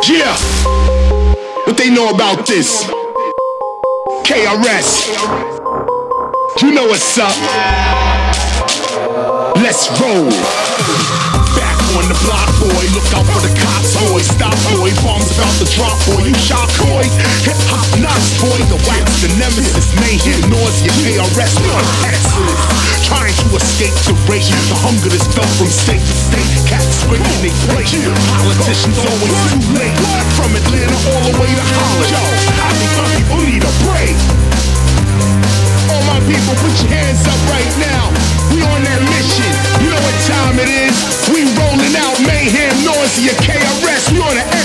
Yeah, what they know about this? KRS, you know what's up. Let's roll. Back on the block, boy, look out for the cops, boy. Stop, boy, bombs about to drop, boy. You shot, boy. Hip hop nuts, boy. The wax, the nemesis, mayhem, nausea, KRS, excellence. Trying to escape the race, the hunger that's felt from state to state. Cats scraping they plate. Politicians always too late. From Atlanta all the way to Holland. Yo, I think my people need a break. All my people, put your hands up right now. We on that mission. You know what time it is. We rolling out mayhem, nausea, KRS. We on the